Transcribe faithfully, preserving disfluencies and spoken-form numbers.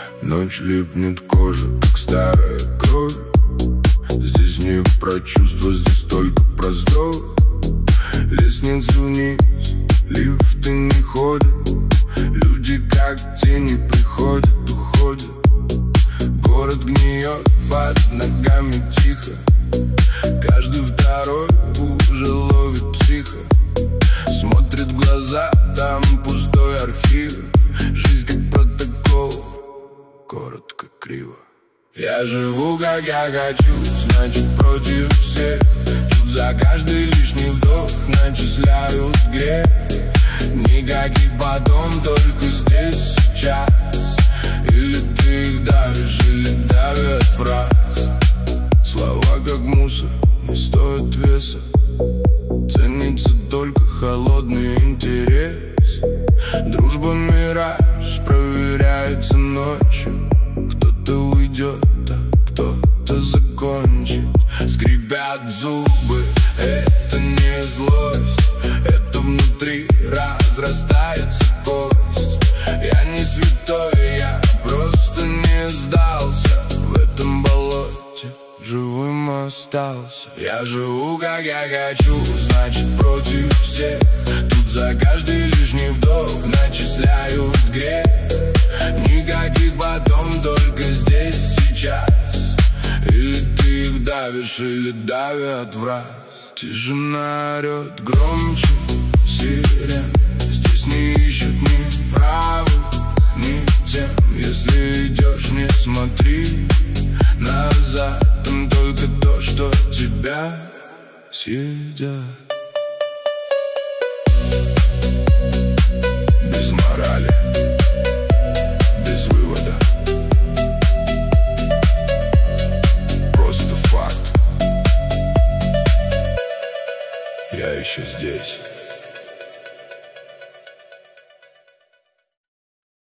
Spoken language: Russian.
Ночь липнет к коже, как старая кровь. Здесь не про чувства, здесь только про здоровье. Лестницы вниз, лифты не ходят. Люди как тени приходят, уходят. Город гниет под ногами тихо. Каждый второй уже ловит психа. Смотрит в глаза, там пустой архив. Жизнь как протокол, коротко, криво. Я живу как я хочу, значит против всех. Тут за каждый лишний вдох начисляют грех. Никаких потом, только здесь, сейчас. Или ты их давишь, или давят фраз. Слова как мусор, не стоят веса. Ценится только холодный интерес. Дружба мираж, проверяется ночью. Кто-то уйдет, а кто-то закончит. Скрипят зубы, это не злость. Это внутри разрастается кость. Я не святой, я просто не сдался. В этом болоте живым остался. Я живу как я хочу, значит против всех. Тут за каждый лишний вдох начисляют грех. Никаких потом, только здесь, сейчас. Или ты их давишь, или давят в раз. Тишина орет громче сирен. Здесь не ищут ни правых, ни тем. Если идешь, не смотри назад. Там только то, что тебя съедят. Без морали, без вывода. Просто факт. Я еще здесь.